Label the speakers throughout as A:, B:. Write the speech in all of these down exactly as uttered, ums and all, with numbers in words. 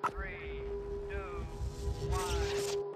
A: Three, two, one.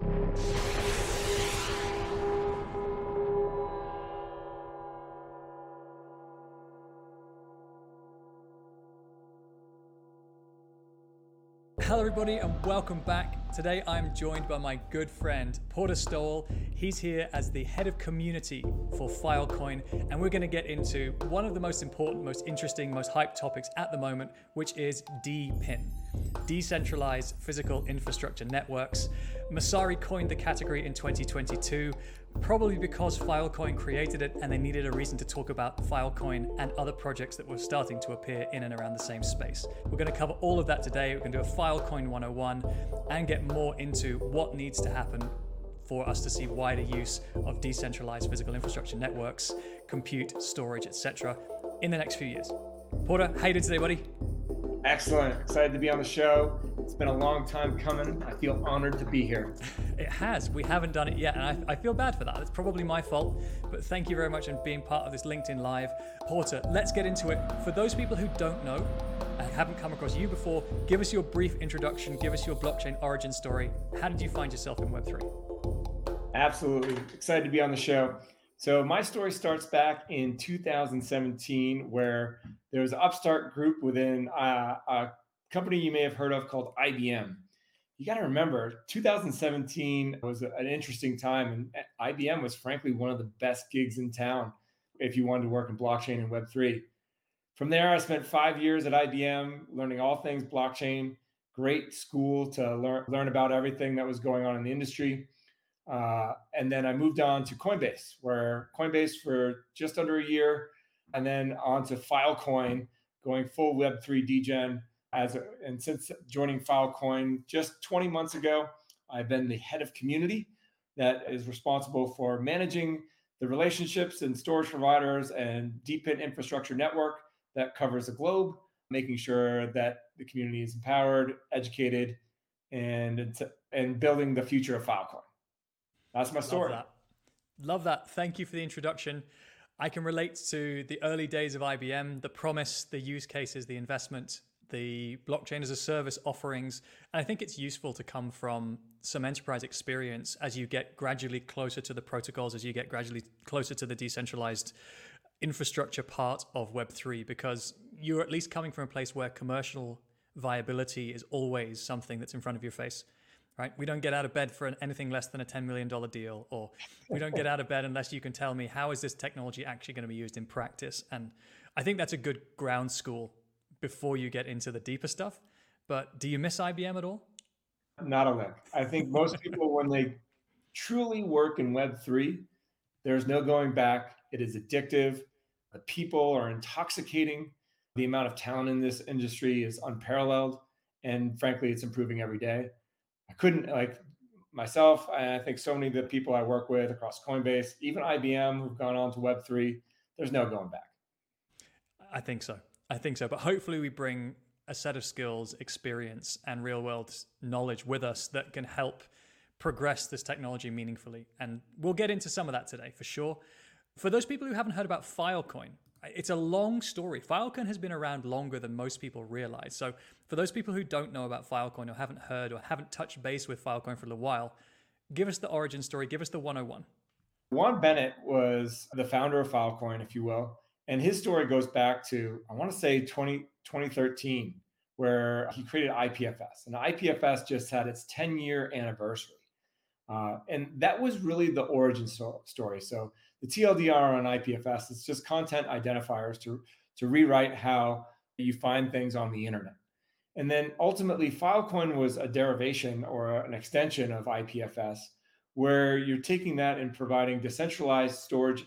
B: Hello everybody and welcome back. Today I'm joined by my good friend Porter Stoll. He's here as the head of community for Filecoin, and we're going to get into one of the most important, most interesting, most hyped topics at the moment, which is D P I N, Decentralized Physical Infrastructure Networks. Messari coined the category in twenty twenty-two, probably because Filecoin created it and they needed a reason to talk about Filecoin and other projects that were starting to appear in and around the same space. We're going to cover all of that today. We're going to do a Filecoin one oh one and get more into what needs to happen for us to see wider use of decentralized physical infrastructure networks, compute, storage, et cetera in the next few years. Porter, how you doing today, buddy?
C: Excellent. Excited to be on the show. It's been a long time coming. I feel honored to be here.
B: It has. We haven't done it yet, and I, I feel bad for that. It's probably my fault, but thank you very much for being part of this LinkedIn Live. Porter, let's get into it. For those people who don't know, and haven't come across you before, give us your brief introduction, give us your blockchain origin story. How did you find yourself in Web three?
C: Absolutely. Excited to be on the show. So my story starts back in two thousand seventeen, where there was an upstart group within a, a company you may have heard of called I B M. You got to remember, two thousand seventeen was an interesting time, and I B M was frankly one of the best gigs in town if you wanted to work in blockchain and Web three. From there, I spent five years at I B M learning all things blockchain. Great school to learn, learn about everything that was going on in the industry. Uh, and then I moved on to Coinbase, where Coinbase for just under a year, and then on to Filecoin, going full Web three degen. As a, and since joining Filecoin just twenty months ago, I've been the head of community that is responsible for managing the relationships and storage providers and D P I N infrastructure network that covers the globe, making sure that the community is empowered, educated, and, and building the future of Filecoin. That's my story.
B: Love that. Love that. Thank you for the introduction. I can relate to the early days of I B M, the promise, the use cases, the investment, the blockchain as a service offerings. And I think it's useful to come from some enterprise experience as you get gradually closer to the protocols, as you get gradually closer to the decentralized infrastructure part of Web three, because you're at least coming from a place where commercial viability is always something that's in front of your face. Right? We don't get out of bed for anything less than a ten million dollars deal, or we don't get out of bed unless you can tell me how is this technology actually going to be used in practice. And I think that's a good ground school before you get into the deeper stuff. But do you miss I B M at all?
C: Not a lick. I think most people, when they truly work in Web three, there's no going back. It is addictive. The people are intoxicating. The amount of talent in this industry is unparalleled. And frankly, it's improving every day. I couldn't, like myself, and I think so many of the people I work with across Coinbase, even I B M who've gone on to Web three, there's no going back.
B: I think so. I think so. But hopefully we bring a set of skills, experience, and real world knowledge with us that can help progress this technology meaningfully. And we'll get into some of that today for sure. For those people who haven't heard about Filecoin, it's a long story. Filecoin has been around longer than most people realize. So for those people who don't know about Filecoin or haven't heard or haven't touched base with Filecoin for a little while, give us the origin story. Give us the one oh one.
C: Juan Bennett was the founder of Filecoin, if you will. And his story goes back to, I want to say twenty, twenty thirteen, where he created I P F S. And I P F S just had its ten year anniversary. Uh, and that was really the origin so- story. So the T L D R on I P F S is just content identifiers to, to rewrite how you find things on the internet. And then ultimately, Filecoin was a derivation or an extension of I P F S, where you're taking that and providing decentralized storage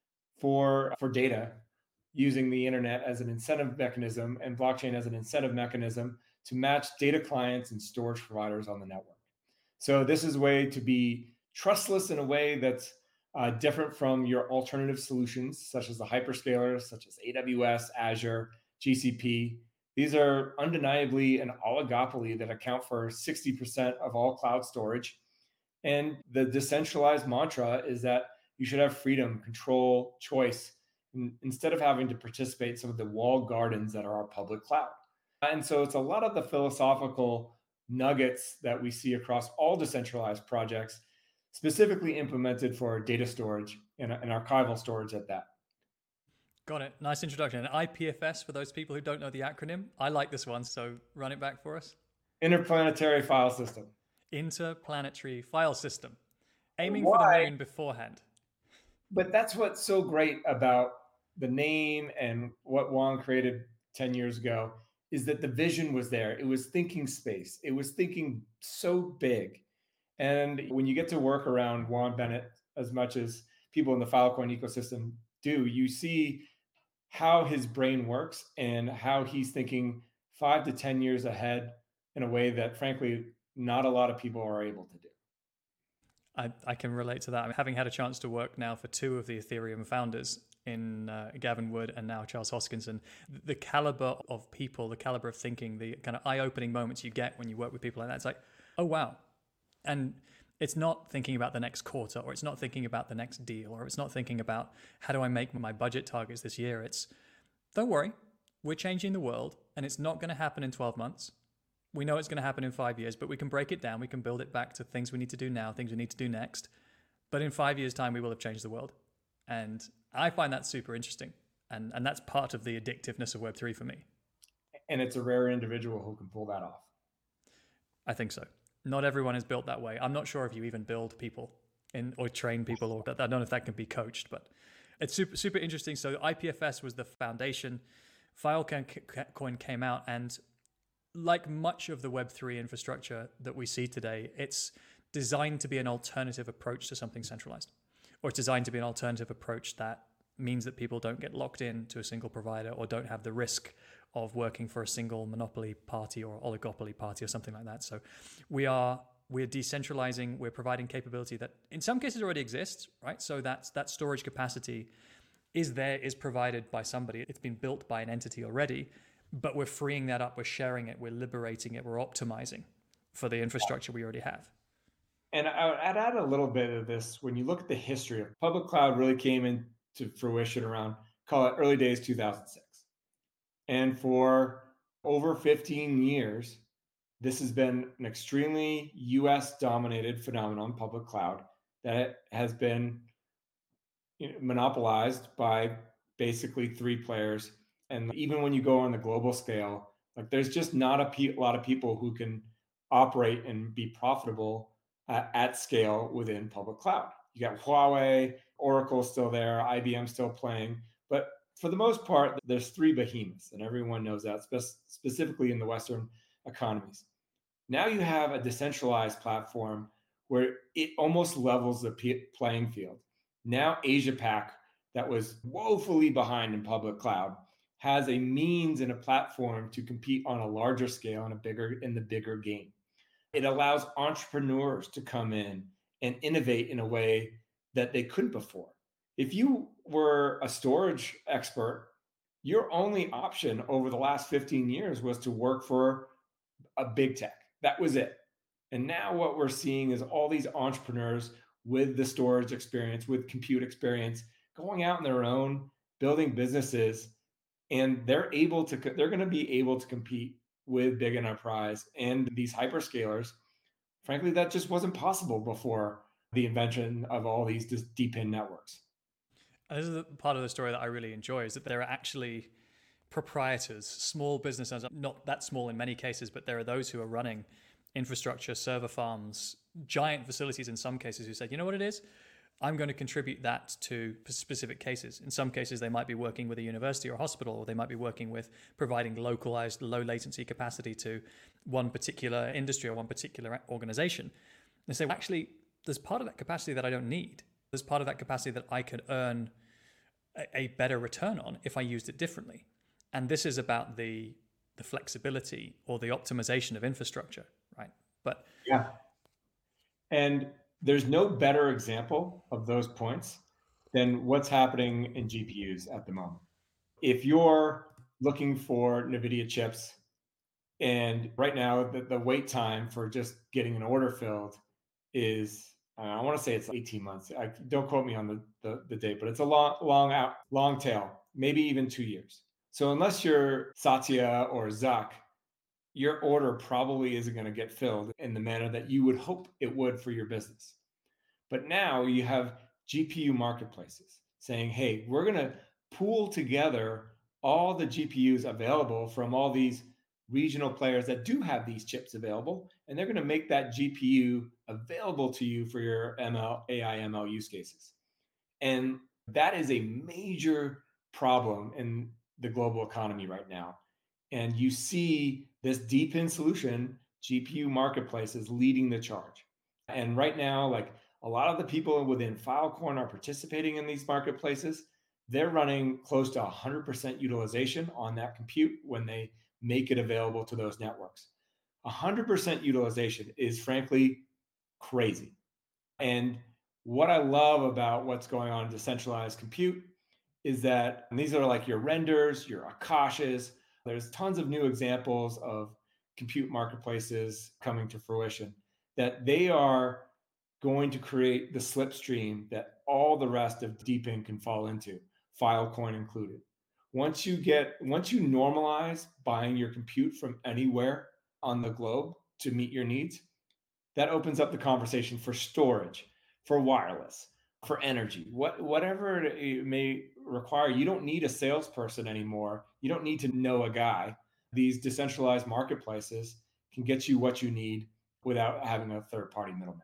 C: for, for data using the internet as an incentive mechanism and blockchain as an incentive mechanism to match data clients and storage providers on the network. So this is a way to be trustless in a way that's uh, different from your alternative solutions, such as the hyperscalers, such as A W S, Azure, G C P. These are undeniably an oligopoly that account for sixty percent of all cloud storage. And the decentralized mantra is that you should have freedom, control, choice, instead of having to participate in some of the walled gardens that are our public cloud. And so it's a lot of the philosophical nuggets that we see across all decentralized projects, specifically implemented for data storage and, and archival storage at that.
B: Got it. Nice introduction. And I P F S, for those people who don't know the acronym, I like this one, so run it back for us.
C: Interplanetary File System.
B: Interplanetary File System. Aiming
C: Why?
B: for the moon beforehand.
C: But that's what's so great about the name and what Juan created ten years ago, is that the vision was there. It was thinking space. It was thinking so big. And when you get to work around Juan Bennett, as much as people in the Filecoin ecosystem do, you see how his brain works and how he's thinking five to ten years ahead in a way that, frankly, not a lot of people are able to do.
B: I, I can relate to that. I mean, having had a chance to work now for two of the Ethereum founders in uh, Gavin Wood and now Charles Hoskinson, the caliber of people, the caliber of thinking, the kind of eye-opening moments you get when you work with people like that, it's like, oh, wow. And it's not thinking about the next quarter, or it's not thinking about the next deal, or it's not thinking about how do I make my budget targets this year. It's, don't worry, we're changing the world, and it's not going to happen in twelve months. We know it's going to happen in five years, but we can break it down. We can build it back to things we need to do now, things we need to do next. But in five years' time, we will have changed the world. And I find that super interesting. And, and that's part of the addictiveness of Web three for me.
C: And it's a rare individual who can pull that off.
B: I think so. Not everyone is built that way. I'm not sure if you even build people in or train people, or I don't know if that can be coached, but it's super, super interesting. So I P F S was the foundation. Filecoin came out, and like much of the Web three infrastructure that we see today, it's designed to be an alternative approach to something centralized, or it's designed to be an alternative approach that means that people don't get locked in to a single provider or don't have the risk of working for a single monopoly party or oligopoly party or something like that. So we are we're decentralizing, we're providing capability that in some cases already exists, right? So that's that storage capacity is there, is provided by somebody. It's been built by an entity already, but we're freeing that up, we're sharing it, we're liberating it, we're optimizing for the infrastructure we already have.
C: And I'd add a little bit of this. When you look at the history of public cloud, really came into fruition around, call it early days two thousand six. And for over fifteen years, this has been an extremely U S dominated phenomenon, public cloud, that has been, you know, monopolized by basically three players. And even when you go on the global scale, like there's just not a pe- lot of people who can operate and be profitable uh, at scale within public cloud. You got Huawei, Oracle still there, I B M still playing, but for the most part, there's three behemoths, and everyone knows that, spe- specifically in the Western economies. Now you have a decentralized platform where it almost levels the p- playing field. Now Asia Pac, that was woefully behind in public cloud, has a means and a platform to compete on a larger scale and a bigger in the bigger game. It allows entrepreneurs to come in and innovate in a way that they couldn't before. If you were a storage expert, your only option over the last fifteen years was to work for a big tech. That was it. And now what we're seeing is all these entrepreneurs with the storage experience, with compute experience, going out on their own, building businesses, and they're able to, they're going to be able to compete with big enterprise and these hyperscalers. Frankly, that just wasn't possible before the invention of all these D P I N networks.
B: And this is the part of the story that I really enjoy, is that there are actually proprietors, small business owners, not that small in many cases, but there are those who are running infrastructure, server farms, giant facilities in some cases, who said, you know what it is? I'm going to contribute that to specific cases. In some cases, they might be working with a university or hospital, or they might be working with providing localized, low latency capacity to one particular industry or one particular organization. They say, well, actually, there's part of that capacity that I don't need. There's part of that capacity that I could earn a, a better return on if I used it differently. And this is about the the flexibility or the optimization of infrastructure, right? But
C: yeah. And there's no better example of those points than what's happening in G P Us at the moment. If you're looking for NVIDIA chips, and right now the, the wait time for just getting an order filled is, uh, I want to say it's eighteen months. I, don't quote me on the, the, the date, but it's a long, long out, long tail, maybe even two years. So unless you're Satya or Zuck, your order probably isn't going to get filled in the manner that you would hope it would for your business. But now you have G P U marketplaces saying, hey, we're going to pool together all the G P Us available from all these regional players that do have these chips available, and they're going to make that G P U available to you for your M L, A I M L use cases. And that is a major problem in the global economy right now. And you see this DePIN solution, G P U marketplaces, leading the charge. And right now, like a lot of the people within Filecoin are participating in these marketplaces. They're running close to one hundred percent utilization on that compute when they make it available to those networks. one hundred percent utilization is frankly crazy. And what I love about what's going on in decentralized compute is that these are like your renders, your Akashas. There's tons of new examples of compute marketplaces coming to fruition that they are going to create the slipstream that all the rest of DePIN can fall into, Filecoin included. Once you get, once you normalize buying your compute from anywhere on the globe to meet your needs, that opens up the conversation for storage, for wireless, for energy, what, whatever it may require. You don't need a salesperson anymore. You don't need to know a guy. These decentralized marketplaces can get you what you need without having a third-party middleman.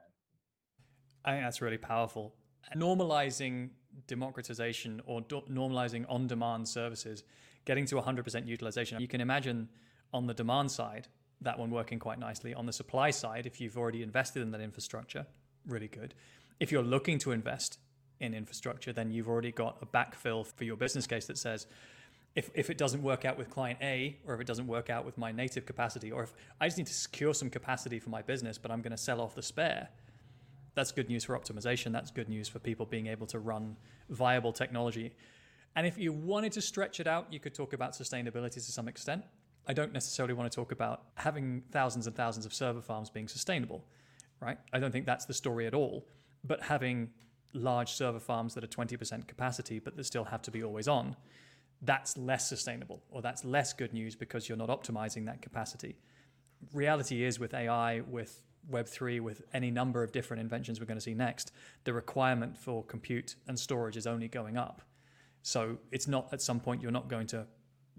B: I think that's really powerful. Normalizing democratization or do- normalizing on-demand services, getting to one hundred percent utilization. You can imagine on the demand side, that one working quite nicely. On the supply side, if you've already invested in that infrastructure, really good. If you're looking to invest in infrastructure, then you've already got a backfill for your business case that says, if, if it doesn't work out with client A, or if it doesn't work out with my native capacity, or if I just need to secure some capacity for my business, but I'm going to sell off the spare, that's good news for optimization. That's good news for people being able to run viable technology. And if you wanted to stretch it out, you could talk about sustainability to some extent. I don't necessarily want to talk about having thousands and thousands of server farms being sustainable, right? I don't think that's the story at all. But having large server farms that are twenty percent capacity, but that still have to be always on, that's less sustainable, or that's less good news because you're not optimizing that capacity. Reality is, with A I, with Web three, with any number of different inventions we're going to see next, the requirement for compute and storage is only going up. So it's not, at some point, you're not going to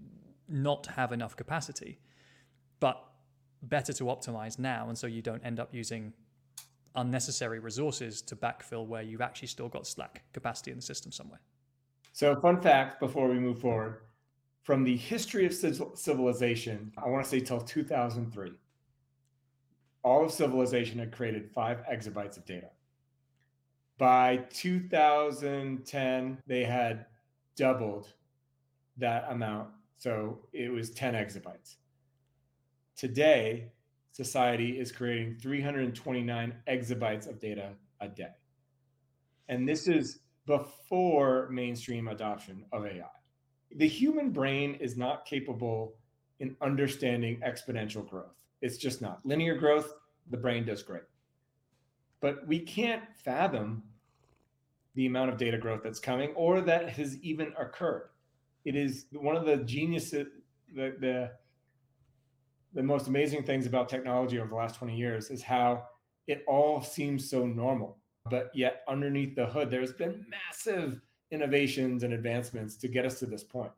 B: not have enough capacity, but better to optimize now, and so you don't end up using unnecessary resources to backfill where you've actually still got slack capacity in the system somewhere.
C: So fun fact before we move forward, from the history of civilization, I want to say till two thousand three, all of civilization had created five exabytes of data. By two thousand ten, they had doubled that amount. So it was ten exabytes. Today, society is creating three hundred twenty-nine exabytes of data a day. And this is before mainstream adoption of A I. The human brain is not capable in understanding exponential growth. It's just not. Linear growth, the brain does great. But we can't fathom the amount of data growth that's coming or that has even occurred. It is one of the geniuses, the, the, the most amazing things about technology over the last twenty years is how it all seems so normal. But yet underneath the hood, there's been massive innovations and advancements to get us to this point.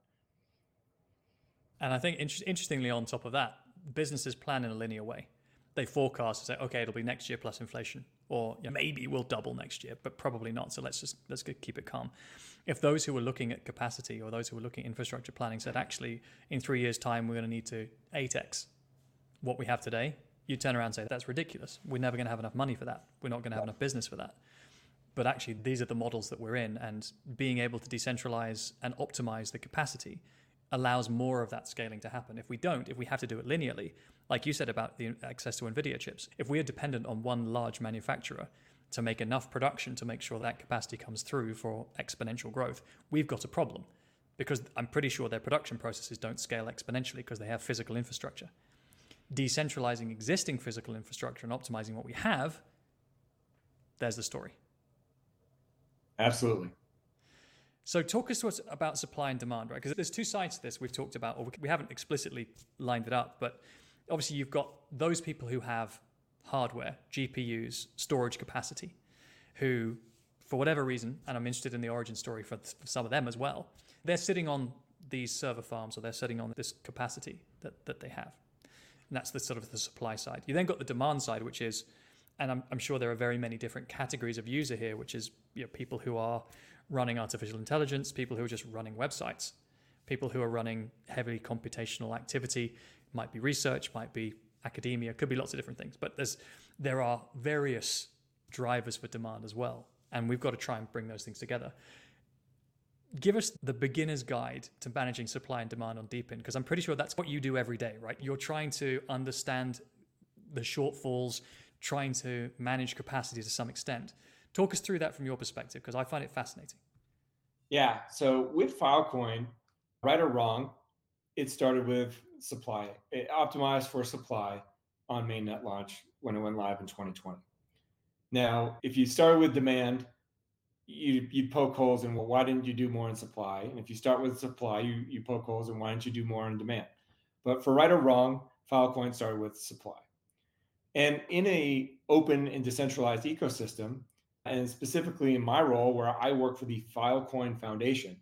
B: And I think inter- interestingly, on top of that, businesses plan in a linear way. They forecast and say, okay, it'll be next year plus inflation, or yeah, maybe we'll double next year, but probably not. So let's just let's keep it calm. If those who were looking at capacity or those who were looking at infrastructure planning said, actually, in three years' time, we're going to need to eight x what we have today, you turn around and say, that's ridiculous. We're never going to have enough money for that. We're not going to have enough business for that. But actually, these are the models that we're in, and being able to decentralize and optimize the capacity allows more of that scaling to happen. If we don't, if we have to do it linearly, like you said about the access to NVIDIA chips, if we are dependent on one large manufacturer to make enough production to make sure that capacity comes through for exponential growth, we've got a problem, because I'm pretty sure their production processes don't scale exponentially because they have physical infrastructure. Decentralizing existing physical infrastructure and optimizing what we have, there's the story.
C: Absolutely.
B: So talk us to us about supply and demand, right? Because there's two sides to this we've talked about, or we haven't explicitly lined it up, but Obviously, you've got those people who have hardware, G P Us, storage capacity, who, for whatever reason, and I'm interested in the origin story for, for some of them as well, they're sitting on these server farms, or they're sitting on this capacity that, that they have. And that's the sort of the supply side. You then got the demand side, which is, and I'm, I'm sure there are very many different categories of user here, which is, you know, people who are running artificial intelligence, people who are just running websites, people who are running heavily computational activity, might be research, might be academia, could be lots of different things. But there's there are various drivers for demand as well. And we've got to try and bring those things together. Give us the beginner's guide to managing supply and demand on Deepin, because I'm pretty sure that's what you do every day, right? You're trying to understand the shortfalls, trying to manage capacity to some extent. Talk us through that from your perspective, because I find it fascinating.
C: Yeah. So with Filecoin, right or wrong, it started with supply. It optimized for supply on mainnet launch when it went live in twenty twenty. Now, if you started with demand, you, you'd poke holes in, well, why didn't you do more in supply? And if you start with supply, you, you poke holes in, why didn't you do more in demand? But for right or wrong, Filecoin started with supply. And in a open and decentralized ecosystem, and specifically in my role where I work for the Filecoin Foundation,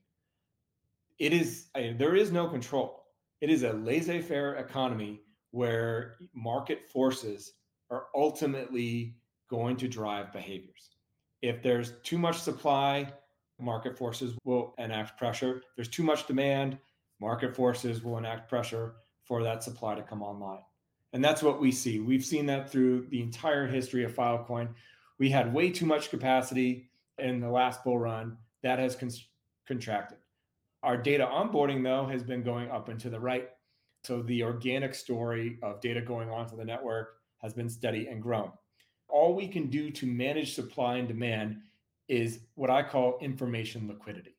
C: it is I, there is no control. It is a laissez-faire economy where market forces are ultimately going to drive behaviors. If there's too much supply, market forces will enact pressure. If there's too much demand, market forces will enact pressure for that supply to come online. And that's what we see. We've seen that through the entire history of Filecoin. We had way too much capacity in the last bull run. That has con- contracted. Our data onboarding, though, has been going up and to the right. So the organic story of data going onto the network has been steady and growing. All we can do to manage supply and demand is what I call information liquidity.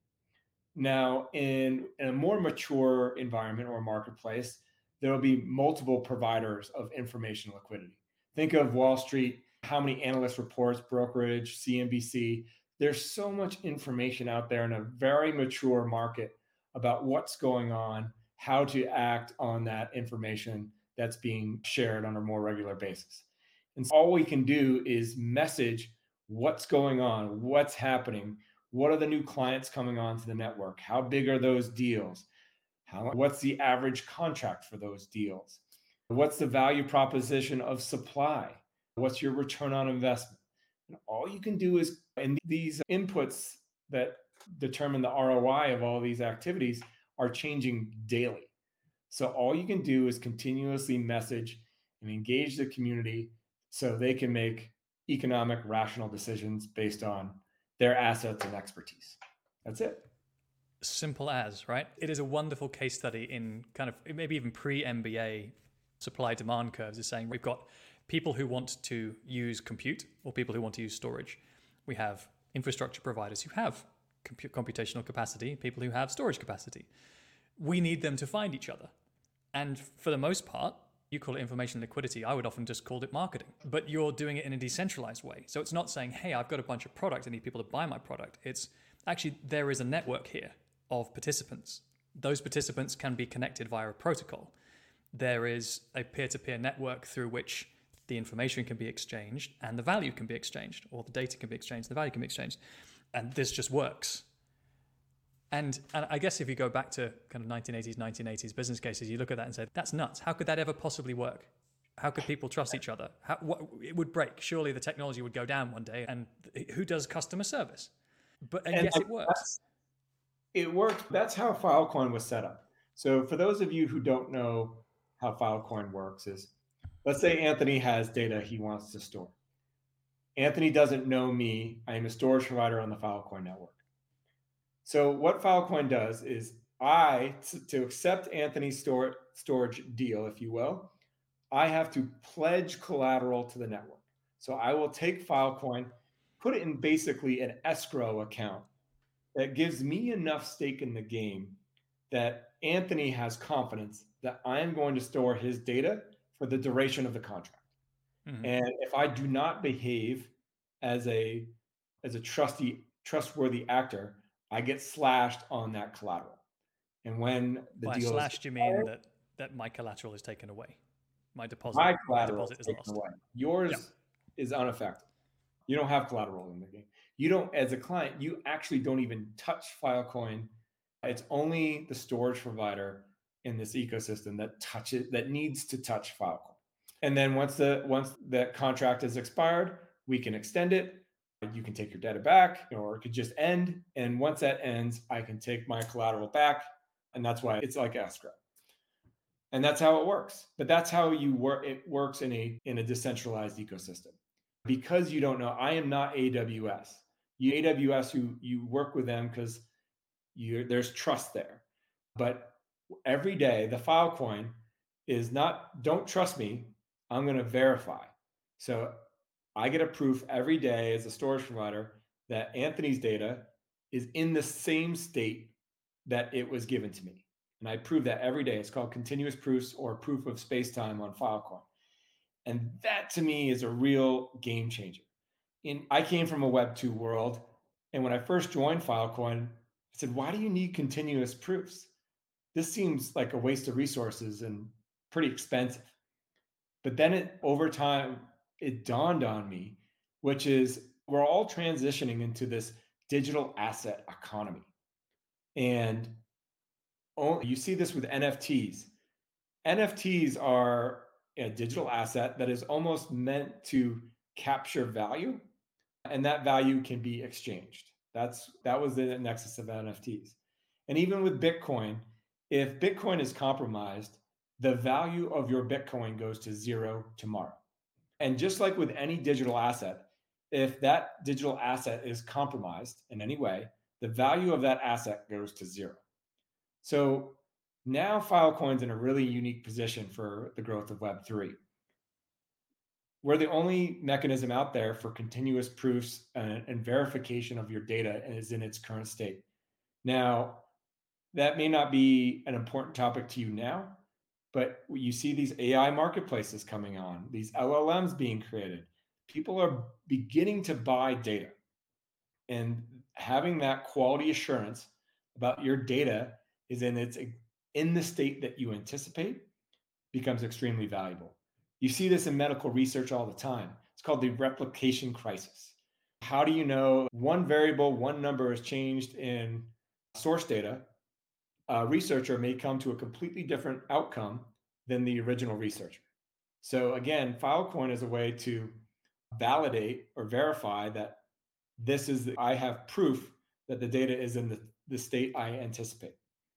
C: Now, in, in a more mature environment or marketplace, there will be multiple providers of information liquidity. Think of Wall Street, how many analyst reports, brokerage, C N B C. There's so much information out there in a very mature market about what's going on, how to act on that information that's being shared on a more regular basis. And so all we can do is message what's going on, what's happening, what are the new clients coming onto the network, how big are those deals, how, what's the average contract for those deals, what's the value proposition of supply, what's your return on investment. And all you can do is, and these inputs that determine the R O I of all these activities are changing daily. So all you can do is continuously message and engage the community so they can make economic, rational decisions based on their assets and expertise. That's it.
B: Simple as, right? It is a wonderful case study in kind of maybe even pre-M B A supply demand curves, is saying we've got people who want to use compute or people who want to use storage. We have infrastructure providers who have compute computational capacity, people who have storage capacity. We need them to find each other. And for the most part, you call it information liquidity. I would often just call it marketing, but you're doing it in a decentralized way. So it's not saying, hey, I've got a bunch of product. I need people to buy my product. It's actually, there is a network here of participants. Those participants can be connected via a protocol. There is a peer-to-peer network through which the information can be exchanged and the value can be exchanged, or the data can be exchanged, the value can be exchanged. And this just works. And, and I guess if you go back to kind of nineteen eighties, nineteen eighties business cases, you look at that and say, that's nuts. How could that ever possibly work? How could people trust each other? How, what, it would break. Surely the technology would go down one day. And who does customer service? But and, and yes, it works.
C: It worked. That's how Filecoin was set up. So for those of you who don't know how Filecoin works is, let's say Anthony has data he wants to store. Anthony doesn't know me. I am a storage provider on the Filecoin network. So what Filecoin does is I, to accept Anthony's store, storage deal, if you will, I have to pledge collateral to the network. So I will take Filecoin, put it in basically an escrow account that gives me enough stake in the game that Anthony has confidence that I am going to store his data for the duration of the contract. Mm-hmm. And if I do not behave as a as a trusty, trustworthy actor, I get slashed on that collateral. And when the
B: By
C: deal
B: slashed,
C: is
B: you mean that, that my collateral is taken away? my deposit,
C: My
B: my
C: collateral
B: deposit
C: is
B: is
C: taken
B: lost.
C: away. Yours
B: Yep.
C: is unaffected. You don't have collateral in the game. You don't, as a client, you actually don't even touch Filecoin. It's only the storage provider in this ecosystem that touches, that needs to touch Filecoin. And then once the once that contract is expired, we can extend it. You can take your data back, or it could just end. And once that ends, I can take my collateral back. And that's why it's like escrow. And that's how it works. But that's how you work. It works in a in a decentralized ecosystem. Because you don't know, I am not A W S. You A W S, who you work with them because you there's trust there. But every day, the Filecoin is not, don't trust me, I'm going to verify. So I get a proof every day as a storage provider that Anthony's data is in the same state that it was given to me. And I prove that every day. It's called continuous proofs, or proof of space-time on Filecoin. And that to me is a real game changer. In, I came from a Web two world. And when I first joined Filecoin, I said, why do you need continuous proofs? This seems like a waste of resources and pretty expensive. But then it, over time, it dawned on me, which is we're all transitioning into this digital asset economy. And oh, you see this with N F Ts. N F Ts are a digital asset that is almost meant to capture value, and that value can be exchanged. That's that was the nexus of N F Ts. And even with Bitcoin, if Bitcoin is compromised, the value of your Bitcoin goes to zero tomorrow. And just like with any digital asset, if that digital asset is compromised in any way, the value of that asset goes to zero. So now Filecoin's in a really unique position for the growth of Web three. We're the only mechanism out there for continuous proofs and, and verification of your data is in its current state. Now, that may not be an important topic to you now, but you see these A I marketplaces coming on, these L L Ms being created. People are beginning to buy data, and having that quality assurance about your data is in its in the state that you anticipate becomes extremely valuable. You see this in medical research all the time. It's called the replication crisis. How do you know one variable, one number has changed in source data? A researcher may come to a completely different outcome than the original researcher. So again, Filecoin is a way to validate or verify that this is, the, I have proof that the data is in the, the state I anticipate.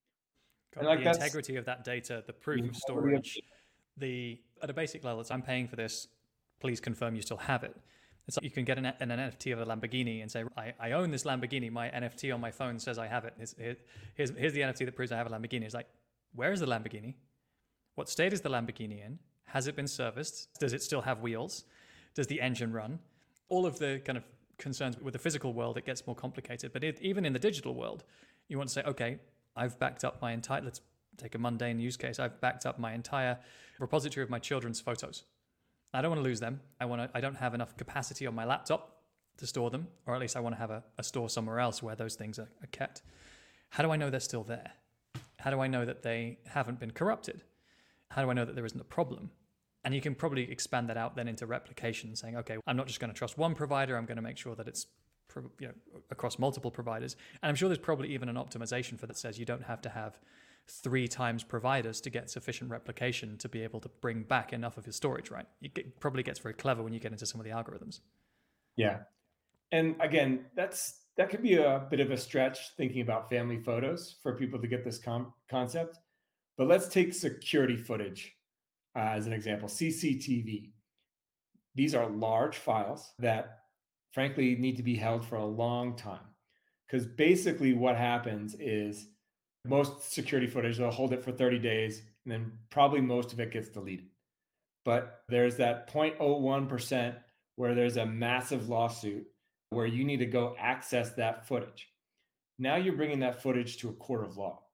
B: And like the integrity of that data, the proof
C: the
B: of storage, of the at a basic level, it's I'm paying for this, please confirm you still have it. It's like you can get an, an N F T of a Lamborghini and say, I, I own this Lamborghini. My N F T on my phone says I have it. Here's, here's, here's the N F T that proves I have a Lamborghini. It's like, where is the Lamborghini? What state is the Lamborghini in? Has it been serviced? Does it still have wheels? Does the engine run? All of the kind of concerns with the physical world, it gets more complicated. But it, even in the digital world, you want to say, okay, I've backed up my entire, let's take a mundane use case. I've backed up my entire repository of my children's photos. I don't want to lose them. I want to. I don't have enough capacity on my laptop to store them, or at least I want to have a, a store somewhere else where those things are, are kept. How do I know they're still there? How do I know that they haven't been corrupted? How do I know that there isn't a problem? And you can probably expand that out then into replication, saying, okay, I'm not just going to trust one provider. I'm going to make sure that it's you know, across multiple providers. And I'm sure there's probably even an optimization for that says you don't have to have three times providers to get sufficient replication to be able to bring back enough of your storage, right? It probably gets very clever when you get into some of the algorithms.
C: Yeah. And again, that's that could be a bit of a stretch thinking about family photos for people to get this com- concept. But let's take security footage uh, as an example, C C T V. These are large files that frankly need to be held for a long time. Because basically what happens is most security footage, they'll hold it for thirty days, and then probably most of it gets deleted. But there's that zero point zero one percent where there's a massive lawsuit where you need to go access that footage. Now you're bringing that footage to a court of law.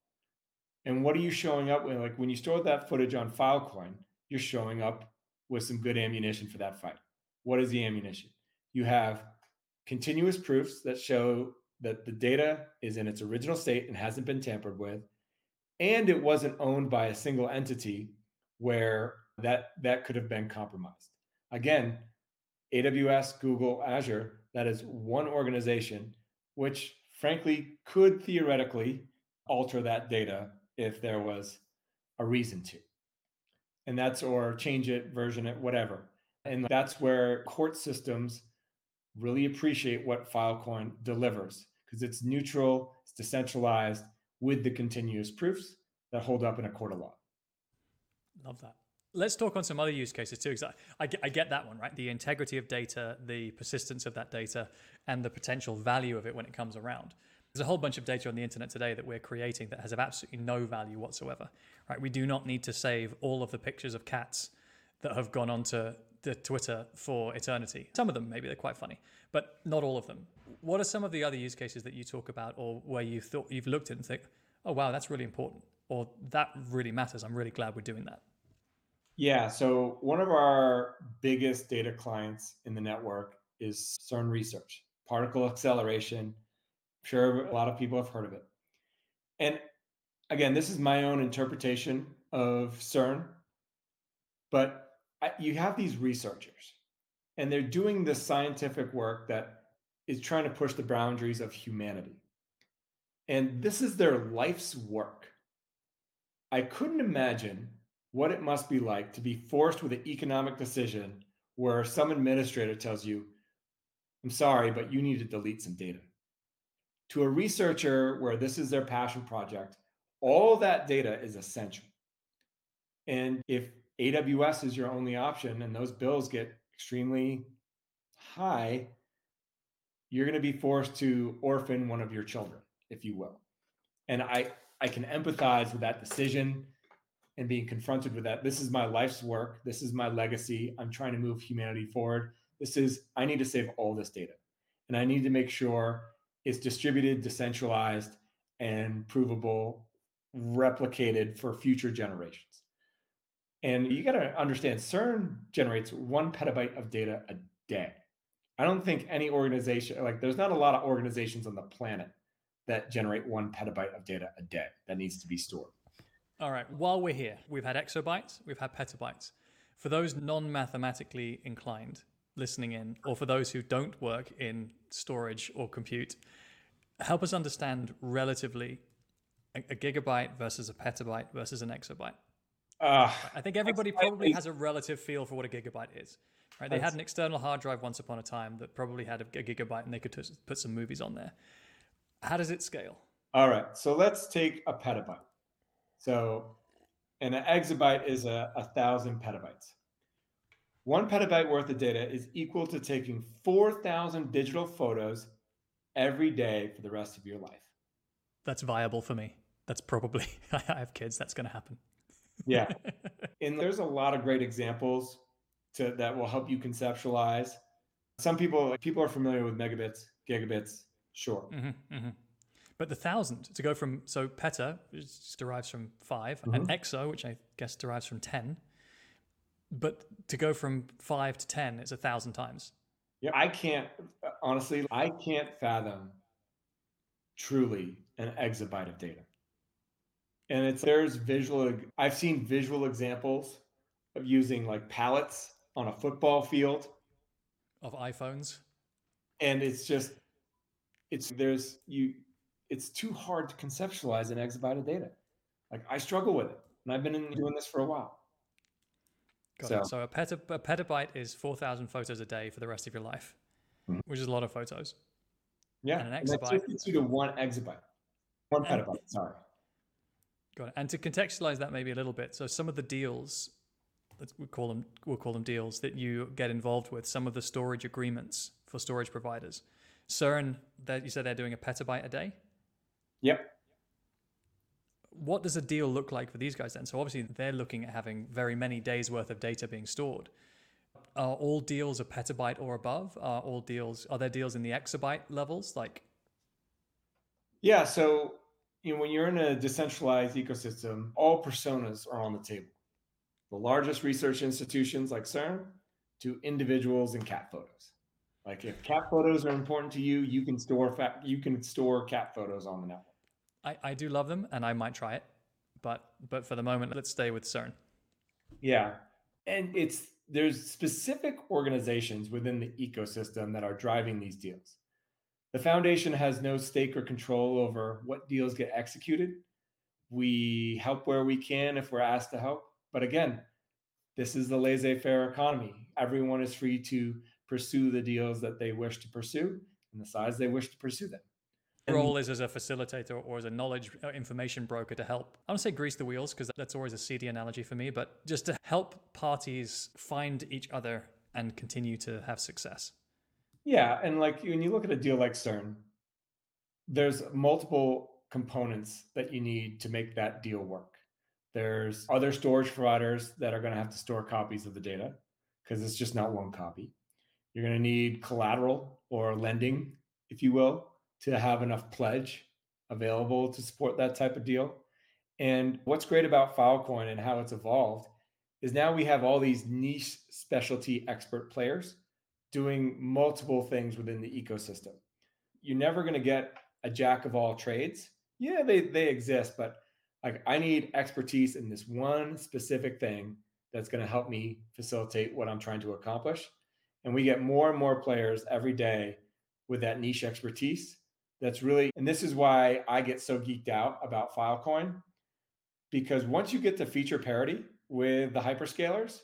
C: And what are you showing up with? Like when you store that footage on Filecoin, you're showing up with some good ammunition for that fight. What is the ammunition? You have continuous proofs that show that the data is in its original state and hasn't been tampered with, and it wasn't owned by a single entity where that that could have been compromised. Again, A W S, Google, Azure, that is one organization, which frankly could theoretically alter that data if there was a reason to. And that's, or change it, version it, whatever. And that's where court systems really appreciate what Filecoin delivers, because it's neutral, it's decentralized, with the continuous proofs that hold up in a court of law.
B: Love that. Let's talk on some other use cases too, because I, I, get, I get that one, right? The integrity of data, the persistence of that data, and the potential value of it when it comes around. There's a whole bunch of data on the internet today that we're creating that has absolutely no value whatsoever, right? We do not need to save all of the pictures of cats that have gone onto the Twitter for eternity. Some of them, maybe they're quite funny, but not all of them. What are some of the other use cases that you talk about, or where you thought you've looked at and think, oh, wow, that's really important, or that really matters. I'm really glad we're doing that.
C: Yeah, so one of our biggest data clients in the network is CERN Research, particle acceleration. I'm sure a lot of people have heard of it. And again, this is my own interpretation of CERN, but I, you have these researchers, and they're doing this scientific work that is trying to push the boundaries of humanity. And this is their life's work. I couldn't imagine what it must be like to be forced with an economic decision where some administrator tells you, I'm sorry, but you need to delete some data. To a researcher where this is their passion project, all that data is essential. And if A W S is your only option and those bills get extremely high, you're going to be forced to orphan one of your children, if you will. And I, I can empathize with that decision and being confronted with that. This is my life's work. This is my legacy. I'm trying to move humanity forward. This is, I need to save all this data. And I need to make sure it's distributed, decentralized, and provable, replicated for future generations. And you got to understand, CERN generates one petabyte of data a day. I don't think any organization, like there's not a lot of organizations on the planet that generate one petabyte of data a day that needs to be stored.
B: All right, while we're here, we've had exabytes, we've had petabytes. For those non-mathematically inclined listening in, or for those who don't work in storage or compute, help us understand relatively a, a gigabyte versus a petabyte versus an exabyte. Uh, I think everybody probably has a relative feel for what a gigabyte is. Right? They had an external hard drive once upon a time that probably had a, a gigabyte, and they could t- put some movies on there. How does it scale?
C: All right, so let's take a petabyte. So, and an exabyte is a, a thousand petabytes. One petabyte worth of data is equal to taking four thousand digital photos every day for the rest of your life.
B: That's viable for me. That's probably, I have kids, that's going to happen.
C: Yeah. And there's a lot of great examples to, that will help you conceptualize. Some people, people are familiar with megabits, gigabits, sure.
B: Mm-hmm, mm-hmm. But the thousand, to go from, so peta, which derives from five,
C: mm-hmm.
B: and exo, which I guess derives from ten. But to go from five to ten is a thousand times.
C: Yeah, I can't, honestly, I can't fathom truly an exabyte of data. And it's, there's visual, I've seen visual examples of using like pallets on a football field.
B: Of iPhones.
C: And it's just, it's, there's, you, it's too hard to conceptualize an exabyte of data. Like I struggle with it, and I've been in doing this for a while.
B: Got
C: so,
B: it. So a, peta, a petabyte is four thousand photos a day for the rest of your life, mm-hmm. which is a lot of photos.
C: Yeah,
B: and an exabyte.
C: And that's to one exabyte, one and, petabyte. Sorry.
B: Got it. And to contextualize that maybe a little bit, so some of the deals, let's we call them, we'll call them deals that you get involved with. Some of the storage agreements for storage providers. CERN, that you said they're doing a petabyte a day.
C: Yep.
B: What does a deal look like for these guys then? So obviously they're looking at having very many days worth of data being stored. Are all deals a petabyte or above? Are all deals, are there deals in the exabyte levels? Like,
C: yeah. So, you know, when you're in a decentralized ecosystem, all personas are on the table. The largest research institutions like CERN to individuals and cat photos. Like if cat photos are important to you, you can store fa- you can store cat photos on the network.
B: I, I do love them, and I might try it, but but for the moment, let's stay with CERN.
C: Yeah. And it's there's specific organizations within the ecosystem that are driving these deals. The foundation has no stake or control over what deals get executed. We help where we can if we're asked to help. But again, this is the laissez-faire economy. Everyone is free to pursue the deals that they wish to pursue and the size they wish to pursue them. And
B: role is as a facilitator or as a knowledge uh, information broker to help. I don't say grease the wheels because that's always a seedy analogy for me, but just to help parties find each other and continue to have success.
C: Yeah, and like when you look at a deal like CERN, there's multiple components that you need to make that deal work. There's other storage providers that are going to have to store copies of the data because it's just not one copy. You're going to need collateral or lending, if you will, to have enough pledge available to support that type of deal. And what's great about Filecoin and how it's evolved is now we have all these niche specialty expert players doing multiple things within the ecosystem. You're never going to get a jack of all trades. Yeah, they, they exist, but like I need expertise in this one specific thing that's going to help me facilitate what I'm trying to accomplish. And we get more and more players every day with that niche expertise. That's really, and this is why I get so geeked out about Filecoin, because once you get to feature parity with the hyperscalers,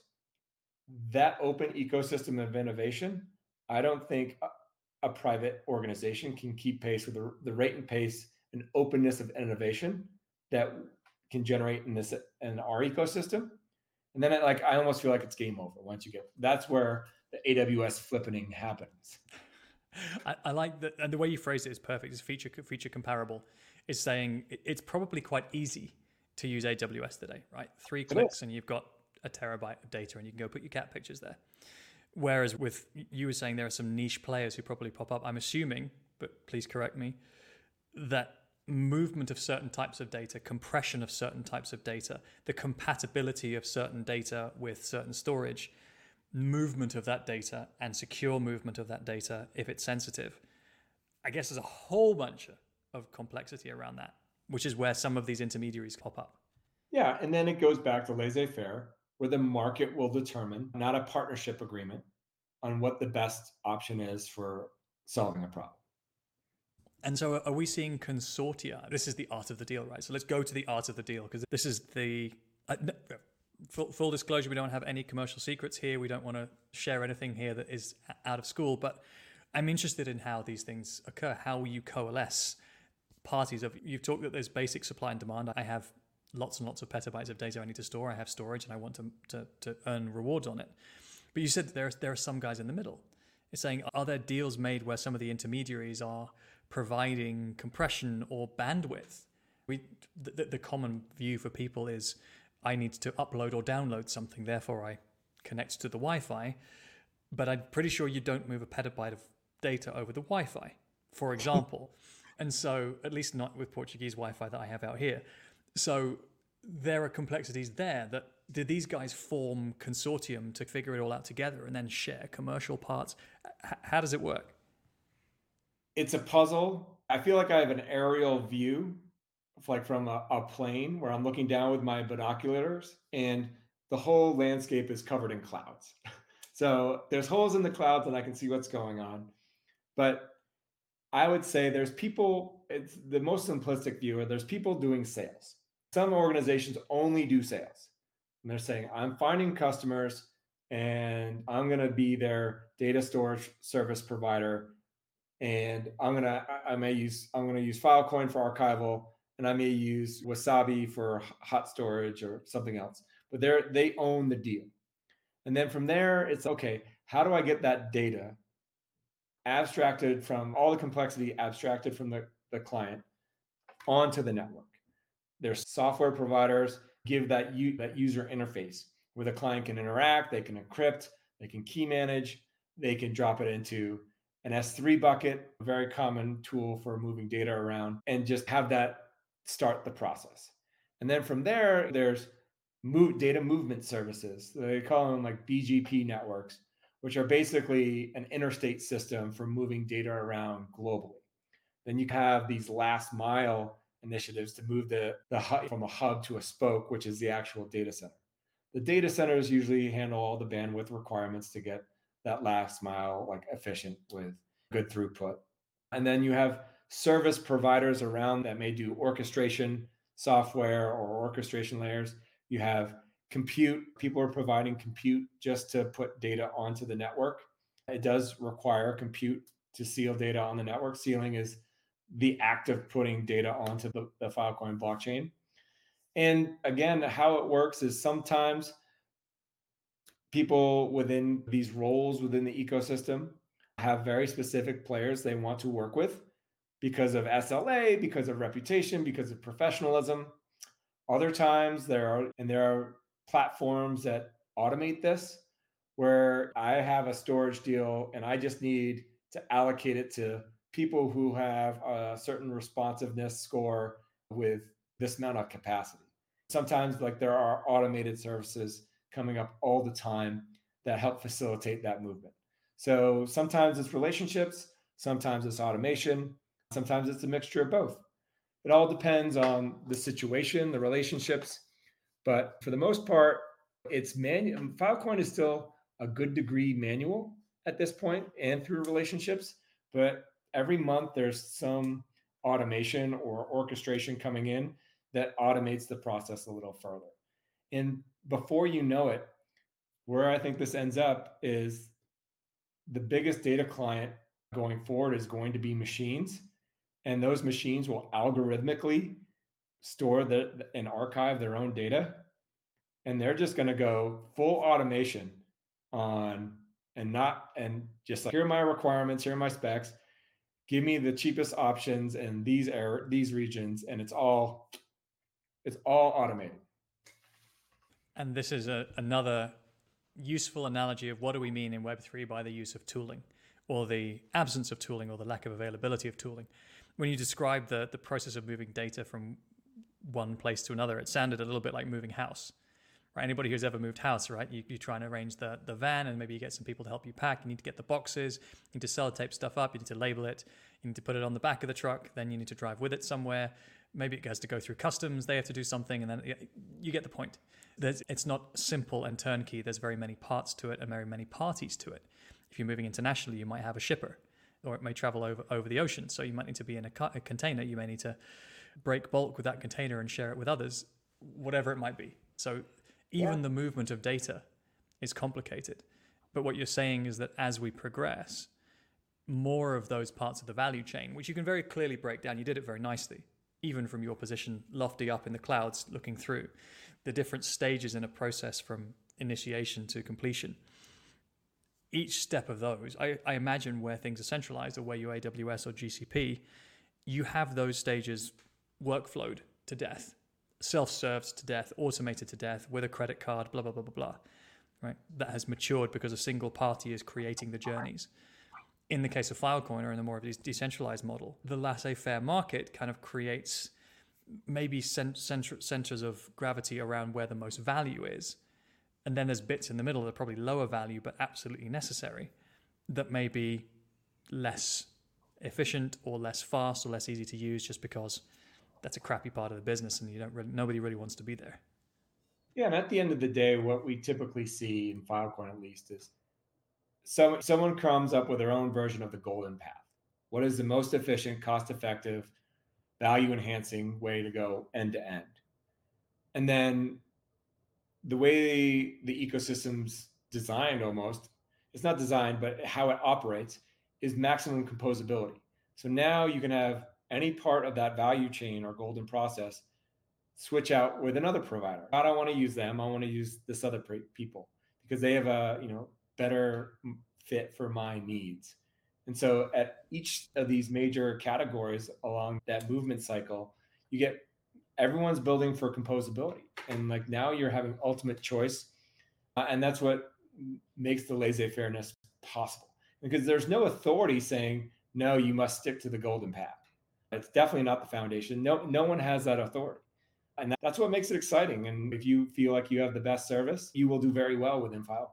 C: that open ecosystem of innovation, I don't think a, a private organization can keep pace with the, the rate and pace and openness of innovation that can generate in this in our ecosystem. And then it, like I almost feel like it's game over once you get. That's where the A W S flippening happens.
B: I, I like that, and the way you phrase it is perfect. It's feature feature comparable. Is saying it's probably quite easy to use A W S today, right? Three clicks and you've got a terabyte of data, and you can go put your cat pictures there. Whereas with you were saying there are some niche players who probably pop up. I'm assuming, but please correct me, that movement of certain types of data, compression of certain types of data, the compatibility of certain data with certain storage, movement of that data and secure movement of that data if it's sensitive. I guess there's a whole bunch of complexity around that, which is where some of these intermediaries pop up.
C: Yeah, and then it goes back to laissez-faire, where the market will determine, not a partnership agreement, on what the best option is for solving a problem.
B: And so are we seeing consortia? This is the art of the deal, right? So let's go to the art of the deal, because this is the... Uh, no, full, full disclosure, we don't have any commercial secrets here. We don't want to share anything here that is out of school, but I'm interested in how these things occur, how you coalesce parties of... You've talked that there's basic supply and demand. I have lots and lots of petabytes of data I need to store. I have storage and I want to, to, to earn rewards on it. But you said there, there are some guys in the middle. It's saying, are there deals made where some of the intermediaries are providing compression or bandwidth? We, the, the common view for people is, I need to upload or download something, therefore I connect to the Wi-Fi. But I'm pretty sure you don't move a petabyte of data over the Wi-Fi, for example. And so, at least not with Portuguese Wi-Fi that I have out here. So there are complexities there. That did these guys form consortium to figure it all out together and then share commercial parts? H- how does it work?
C: It's a puzzle. I feel like I have an aerial view, like from a, a plane where I'm looking down with my binoculars, and the whole landscape is covered in clouds. So there's holes in the clouds and I can see what's going on. But I would say there's people, it's the most simplistic view, there's people doing sales. Some organizations only do sales. And they're saying, I'm finding customers and I'm going to be their data storage service provider. And I'm going to, I may use, I'm going to use Filecoin for archival, and I may use Wasabi for hot storage or something else. But they're, they own the deal. And then from there, it's okay, how do I get that data abstracted from all the complexity, abstracted from the, the client onto the network? There's software providers give that, u- that user interface where the client can interact, they can encrypt, they can key manage, they can drop it into an S three bucket, a very common tool for moving data around, and just have that start the process. And then from there, there's move, data movement services. They call them like B G P networks, which are basically an interstate system for moving data around globally. Then you have these last mile initiatives to move the, the hub from a hub to a spoke, which is the actual data center. The data centers usually handle all the bandwidth requirements to get that last mile like efficient with good throughput. And then you have service providers around that may do orchestration software or orchestration layers. You have compute, people are providing compute just to put data onto the network. It does require compute to seal data on the network. Sealing is the act of putting data onto the, the Filecoin blockchain. And again, how it works is sometimes people within these roles within the ecosystem have very specific players they want to work with because of S L A, because of reputation, because of professionalism. Other times there are, and there are platforms that automate this, where I have a storage deal and I just need to allocate it to people who have a certain responsiveness score with this amount of capacity. Sometimes like there are automated services coming up all the time that help facilitate that movement. So sometimes it's relationships, sometimes it's automation, sometimes it's a mixture of both. It all depends on the situation, the relationships, but for the most part, it's manual. Filecoin is still a good degree manual at this point and through relationships, but every month there's some automation or orchestration coming in that automates the process a little further. And before you know it, where I think this ends up is the biggest data client going forward is going to be machines. And those machines will algorithmically store the, and archive their own data. And they're just going to go full automation on and not, and just like, here are my requirements, here are my specs, give me the cheapest options in these air, these regions. And it's all, it's all automated.
B: And this is a, another useful analogy of what do we mean in Web three by the use of tooling, or the absence of tooling, or the lack of availability of tooling. When you describe the, the process of moving data from one place to another, it sounded a little bit like moving house. Right? Anybody who's ever moved house, right? You, you try and arrange the, the van, and maybe you get some people to help you pack. You need to get the boxes, you need to sellotape stuff up, you need to label it, you need to put it on the back of the truck, then you need to drive with it somewhere. Maybe it has to go through customs, they have to do something, and then you get the point. There's, it's not simple and turnkey. There's very many parts to it and very many parties to it. If you're moving internationally, you might have a shipper, or it may travel over, over the ocean. So you might need to be in a, co- a container. You may need to break bulk with that container and share it with others, whatever it might be. So even yeah. the movement of data is complicated. But what you're saying is that as we progress, more of those parts of the value chain, which you can very clearly break down, you did it very nicely, even from your position lofty up in the clouds looking through, the different stages in a process from initiation to completion. Each step of those, I, I imagine where things are centralized, or where you A W S or G C P, you have those stages workflowed to death, self-served to death, automated to death, with a credit card, blah, blah, blah, blah, blah. Right? That has matured because a single party is creating the journeys. In the case of Filecoin, or in the more of this decentralized model, the laissez-faire market kind of creates maybe cent- cent- centers of gravity around where the most value is. And then there's bits in the middle that are probably lower value, but absolutely necessary, that may be less efficient or less fast or less easy to use, just because that's a crappy part of the business and you don't really, nobody really wants to be there.
C: Yeah, and at the end of the day, what we typically see in Filecoin, at least, is some, someone comes up with their own version of the golden path. What is the most efficient, cost-effective, value-enhancing way to go end to end? And then the way the ecosystem's designed, almost, it's not designed, but how it operates is maximum composability. So now you can have any part of that value chain or golden process switch out with another provider. I don't want to use them. I want to use this other people because they have a, you know, better fit for my needs. And so at each of these major categories along that movement cycle, you get everyone's building for composability. And like now you're having ultimate choice. Uh, and that's what makes the laissez-fairness possible, because there's no authority saying, no, you must stick to the golden path. It's definitely not the foundation. No, no one has that authority. And that's what makes it exciting. And if you feel like you have the best service, you will do very well within Filecoin.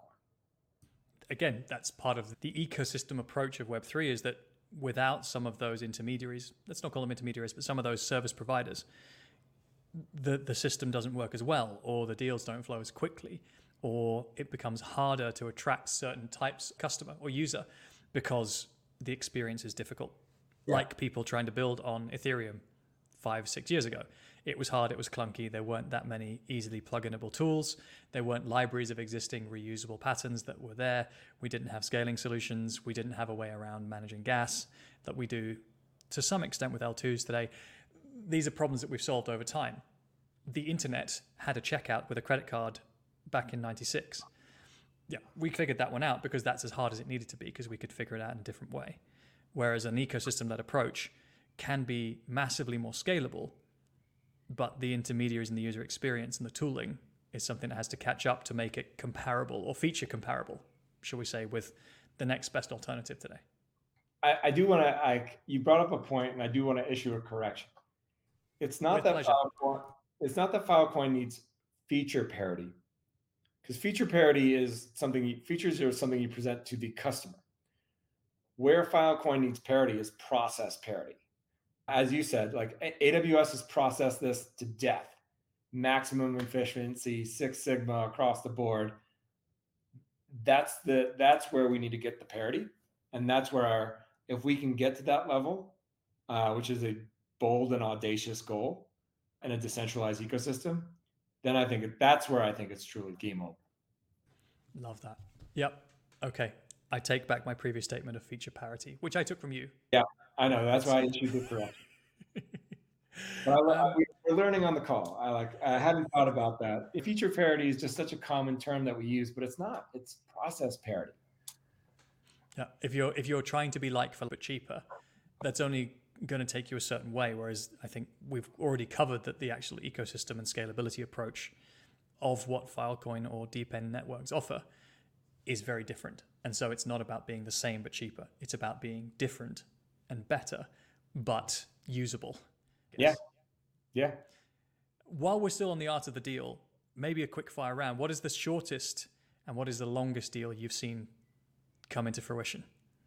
B: Again, that's part of the ecosystem approach of Web three, is that without some of those intermediaries, let's not call them intermediaries, but some of those service providers, the, the system doesn't work as well, or the deals don't flow as quickly, or it becomes harder to attract certain types of customer or user because the experience is difficult. Yeah. Like people trying to build on Ethereum five, six years ago. It was hard, it was clunky, there weren't that many easily plug-inable tools, there weren't libraries of existing reusable patterns that were there, we didn't have scaling solutions, we didn't have a way around managing gas that we do to some extent with L twos today. These are problems that we've solved over time. The internet had a checkout with a credit card back in ninety-six. Yeah, we figured that one out because that's as hard as it needed to be because we could figure it out in a different way. Whereas an ecosystem-led approach can be massively more scalable, but the intermediaries in the user experience and the tooling is something that has to catch up to make it comparable or feature comparable, shall we say, with the next best alternative today.
C: I, I do want to, I, you brought up a point and I do want to issue a correction. It's not
B: With
C: that
B: pleasure.
C: Filecoin, it's not that Filecoin needs feature parity, because feature parity is something, you, features are something you present to the customer. Where Filecoin needs parity is process parity. As you said, like A W S has processed this to death, maximum efficiency, Six Sigma across the board. That's the that's where we need to get the parity, and that's where our, if we can get to that level, uh, which is a bold and audacious goal, and a decentralized ecosystem, then I think that's where I think it's truly game over. Love
B: that. Yep. Okay. I take back my previous statement of feature parity, which I took from you.
C: Yeah, I know. That's why I issued the correction. But I, um, we're learning on the call. I like. I hadn't thought about that. Feature parity is just such a common term that we use, but it's not. It's process parity.
B: Yeah. If you're if you're trying to be like for but cheaper, that's only going to take you a certain way. Whereas I think we've already covered that the actual ecosystem and scalability approach of what Filecoin or DeepN networks offer is very different. And so it's not about being the same but cheaper. It's about being different and better, but usable.
C: Yeah. Yeah.
B: While we're still on the art of the deal, maybe a quick fire round. What is the shortest and what is the longest deal you've seen come into fruition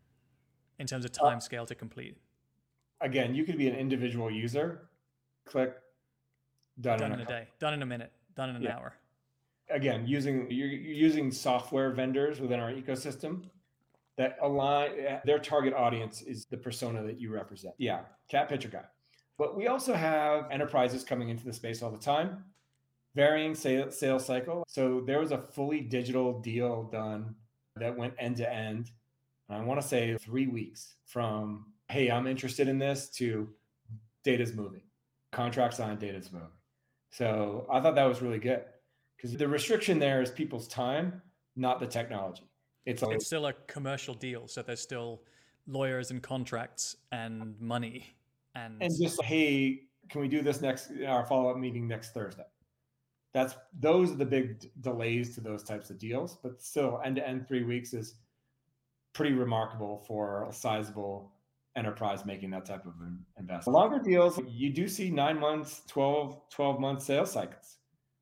B: in terms of time scale to complete?
C: Again, you could be an individual user, click, done,
B: done
C: in,
B: in a, a day, done in a minute, done in an yeah. hour.
C: Again, using you're, you're using software vendors within our ecosystem that align, their target audience is the persona that you represent. Yeah, cat picture guy. But we also have enterprises coming into the space all the time, varying sales, sales cycle. So there was a fully digital deal done that went end to end. I want to say three weeks from, hey, I'm interested in this, to data's moving, contract signed, data's moving. So I thought that was really good. Because the restriction there is people's time, not the technology. It's, always-
B: it's still a commercial deal. So there's still lawyers and contracts and money. And,
C: and just, hey, can we do this next, our follow-up meeting next Thursday? That's Those are the big d- delays to those types of deals. But still, end-to-end three weeks is pretty remarkable for a sizable enterprise making that type of investment. Longer deals, you do see nine months, twelve, twelve month sales cycles.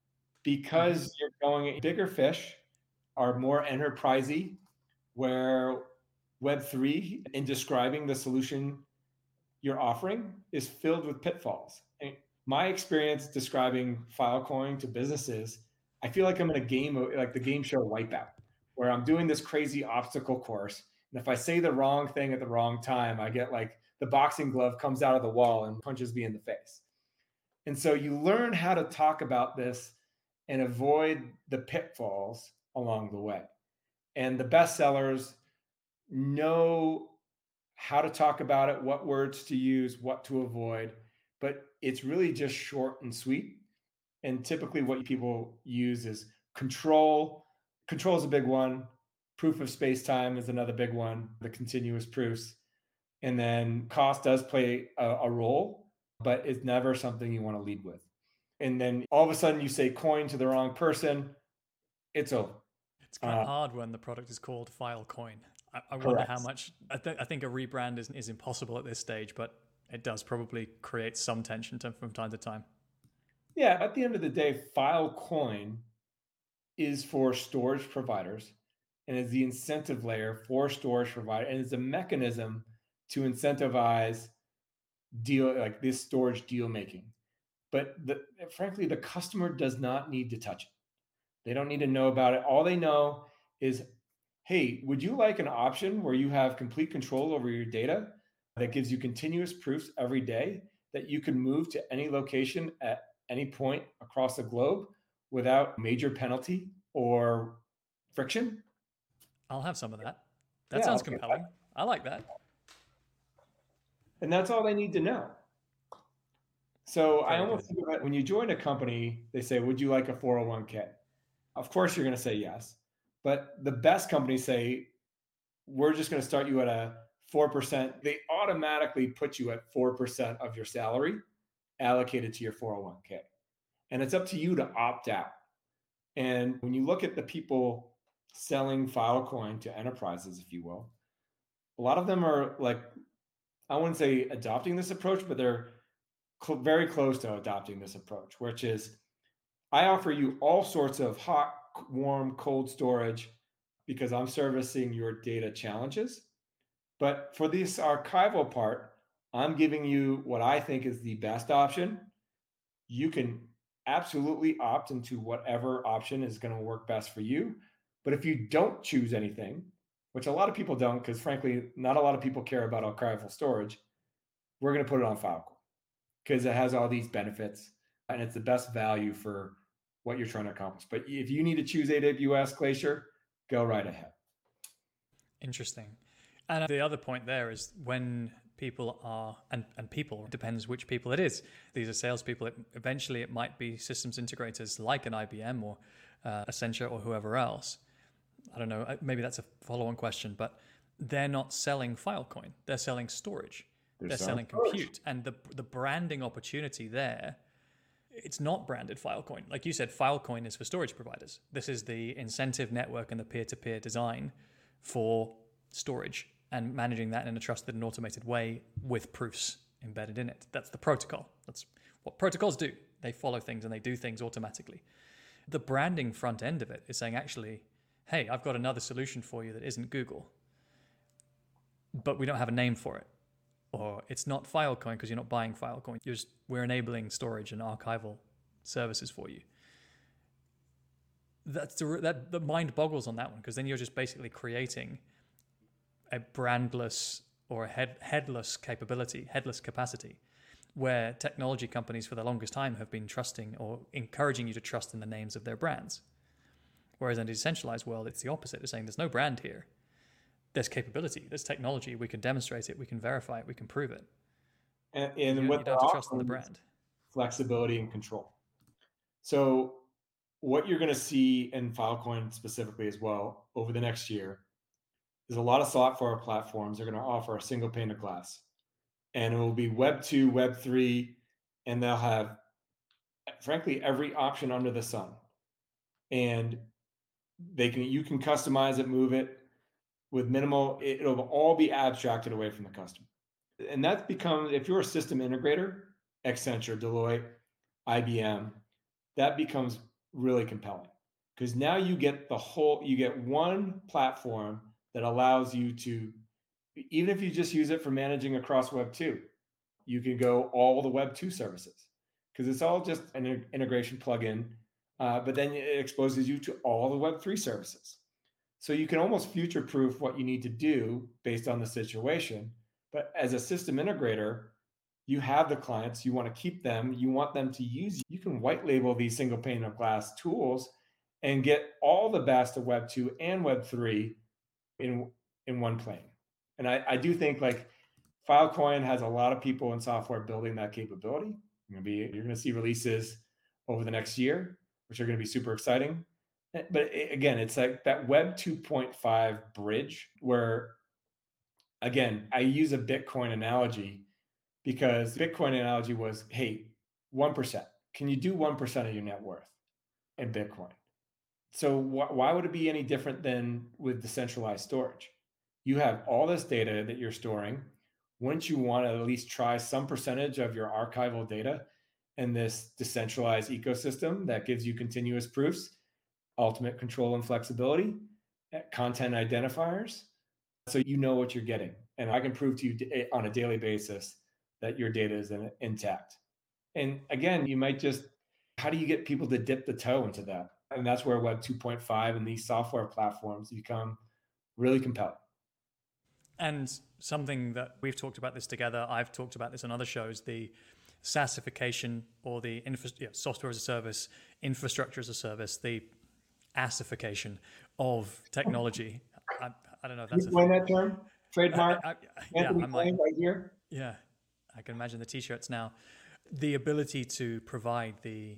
C: Because you're going, bigger fish are more enterprisey, where Web three, in describing the solution you're offering, is filled with pitfalls. And my experience describing Filecoin to businesses, I feel like I'm in a game, like the game show Wipeout, where I'm doing this crazy obstacle course. And if I say the wrong thing at the wrong time, I get like the boxing glove comes out of the wall and punches me in the face. And so you learn how to talk about this and avoid the pitfalls along the way. And the best sellers know how to talk about it, what words to use, what to avoid, but it's really just short and sweet. And typically what people use is control. Control is a big one. Proof of space-time is another big one, the continuous proofs. And then cost does play a, a role, but it's never something you want to lead with. And then all of a sudden you say coin to the wrong person, it's over.
B: It's kind of uh, hard when the product is called Filecoin. I, I wonder how much, I, th- I think a rebrand is, is impossible at this stage, but it does probably create some tension to, from time to time.
C: Yeah, at the end of the day, Filecoin is for storage providers and is the incentive layer for storage provider, and is a mechanism to incentivize deal like this storage deal making. but the, frankly, the customer does not need to touch it. They don't need to know about it. All they know is, hey, would you like an option where you have complete control over your data that gives you continuous proofs every day that you can move to any location at any point across the globe without major penalty or friction?
B: I'll have some of that. That
C: Yeah,
B: sounds
C: okay.
B: compelling. I like that.
C: And that's all they need to know. So I
B: Very
C: almost
B: good.
C: think of it, when you join a company, they say, would you like a four oh one k? Of course, you're going to say yes. But the best companies say, we're just going to start you at a four percent. They automatically put you at four percent of your salary allocated to your four oh one k. And it's up to you to opt out. And when you look at the people selling Filecoin to enterprises, if you will, a lot of them are like, I wouldn't say adopting this approach, but they're cl- very close to adopting this approach, which is I offer you all sorts of hot, warm, cold storage because I'm servicing your data challenges. But for this archival part, I'm giving you what I think is the best option. You can absolutely opt into whatever option is going to work best for you. But if you don't choose anything, which a lot of people don't, because frankly, not a lot of people care about archival storage, we're going to put it on Filecoin because it has all these benefits and it's the best value for what you're trying to accomplish. But if you need to choose A W S Glacier, go right ahead.
B: Interesting. And the other point there is when people are, and, and people, depends which people it is. These are salespeople. It, eventually, it might be systems integrators like an I B M or uh, Accenture or whoever else. I don't know. Maybe that's a follow-on question, but they're not selling Filecoin. They're selling storage. They're, they're selling compute. And the the branding opportunity there, it's not branded Filecoin. Like you said, Filecoin is for storage providers. This is the incentive network and the peer-to-peer design for storage and managing that in a trusted and automated way with proofs embedded in it. That's the protocol. That's what protocols do. They follow things and they do things automatically. The branding front end of it is saying, actually, hey, I've got another solution for you that isn't Google, but we don't have a name for it. Or it's not Filecoin because you're not buying Filecoin. You're just, we're enabling storage and archival services for you. That's the, that the mind boggles on that one, because then you're just basically creating a brandless or a head, headless capability, headless capacity, where technology companies for the longest time have been trusting or encouraging you to trust in the names of their brands. Whereas in a decentralized world, it's the opposite. It's saying there's no brand here. There's capability, there's technology. We can demonstrate it, we can verify it, we can prove it.
C: And, and
B: you,
C: what
B: you don't have to trust in the brand.
C: Flexibility and control. So what you're going to see in Filecoin specifically as well over the next year is a lot of software platforms are going to offer a single pane of glass. And it will be Web two, Web three, and they'll have, frankly, every option under the sun. And they can you can customize it, move it with minimal, it'll all be abstracted away from the customer. And that becomes, if you're a system integrator, Accenture, Deloitte, I B M, that becomes really compelling because now you get the whole, you get one platform that allows you to, even if you just use it for managing across Web two, you can go all the Web two services because it's all just an integration plugin, uh, but then it exposes you to all the Web three services. So you can almost future-proof what you need to do based on the situation. But as a system integrator, you have the clients, you want to keep them, you want them to use, you can white label these single pane of glass tools and get all the best of Web two and Web three in, in one plane. And I, I do think like Filecoin has a lot of people in software building that capability. You're going to be, you're going to see releases over the next year, which are going to be super exciting. But again, it's like that Web two point five bridge where, again, I use a Bitcoin analogy because the Bitcoin analogy was, hey, one percent. Can you do one percent of your net worth in Bitcoin? So wh- why would it be any different than with decentralized storage? You have all this data that you're storing. Wouldn't you want to at least try some percentage of your archival data in this decentralized ecosystem that gives you continuous proofs, ultimate control and flexibility, content identifiers, so you know what you're getting. And I can prove to you on a daily basis that your data is in, intact. And again, you might just, how do you get people to dip the toe into that? And that's where Web two point five and these software platforms become really compelling.
B: And something that we've talked about this together, I've talked about this on other shows, the SaaSification or the infra- yeah, software as a service, infrastructure as a service, the assification of technology. I, I don't know if that's
C: you
B: a
C: coin
B: thing.
C: that term? Trademark?
B: I, I, yeah,
C: Anthony
B: I'm like,
C: Coin right here?
B: yeah, I can imagine the t-shirts now. The ability to provide the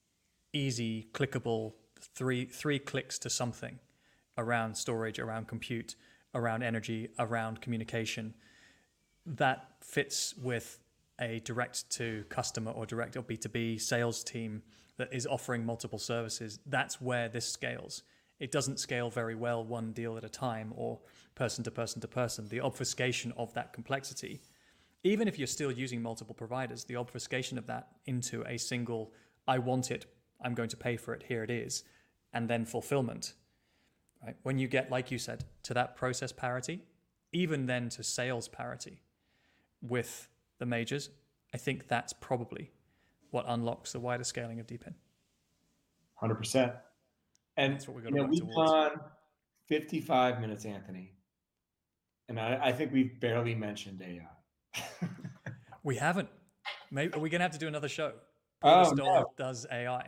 B: easy, clickable, three three clicks to something around storage, around compute, around energy, around communication, that fits with a direct to customer or direct or B two B sales team that is offering multiple services. That's where this scales. It doesn't scale very well one deal at a time or person to person to person. The obfuscation of that complexity, even if you're still using multiple providers, the obfuscation of that into a single, I want it, I'm going to pay for it, here it is, and then fulfillment. Right? When you get, like you said, to that process parity, even then to sales parity with the majors, I think that's probably what unlocks the wider scaling of DeepIn.
C: one hundred percent. And
B: that's what we've got
C: you
B: to
C: know,
B: work
C: we've
B: towards.
C: gone fifty-five minutes, Anthony. And I, I think we've barely mentioned A I.
B: We haven't. Maybe we're going to have to do another show.
C: Oh,
B: Stoll
C: no.
B: does A I.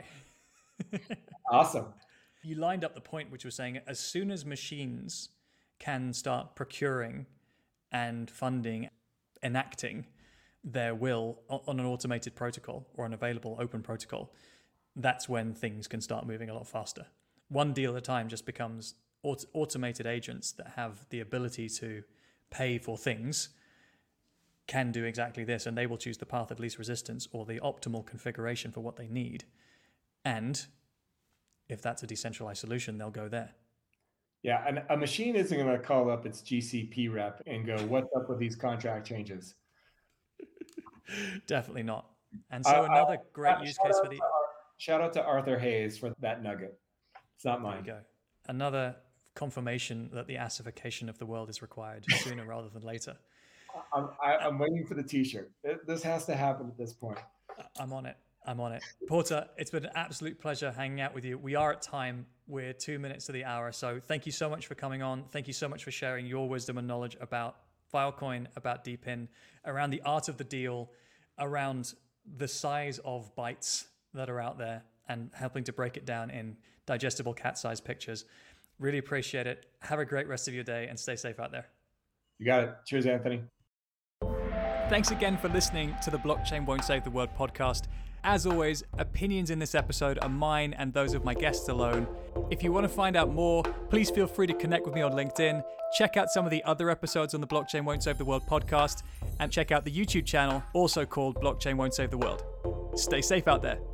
C: Awesome.
B: You lined up the point which was saying as soon as machines can start procuring and funding, enacting their will on an automated protocol or an available open protocol, that's when things can start moving a lot faster. One deal at a time just becomes aut- automated agents that have the ability to pay for things can do exactly this, and they will choose the path of least resistance or the optimal configuration for what they need. And if that's a decentralized solution, they'll go there.
C: Yeah, and a machine isn't going to call up its G C P rep and go, what's up with these contract changes?
B: Definitely not. And so uh, another great
C: uh,
B: use case for the...
C: Shout out to Arthur Hayes for that nugget. It's not mine.
B: There you go. Another confirmation that the assification of the world is required sooner rather than later.
C: I'm, I, I'm waiting for the t-shirt. This has to happen at this point.
B: I'm on it. I'm on it. Porter, it's been an absolute pleasure hanging out with you. We are at time. We're two minutes to the hour. So thank you so much for coming on. Thank you so much for sharing your wisdom and knowledge about Filecoin, about DeepIn, around the art of the deal, around the size of bytes that are out there and helping to break it down in digestible cat-sized pictures. Really appreciate it. Have a great rest of your day and stay safe out there.
C: You got it. Cheers, Anthony.
B: Thanks again for listening to the Blockchain Won't Save the World podcast. As always, opinions in this episode are mine and those of my guests alone. If you want to find out more, please feel free to connect with me on LinkedIn. Check out some of the other episodes on the Blockchain Won't Save the World podcast and check out the YouTube channel, also called Blockchain Won't Save the World. Stay safe out there.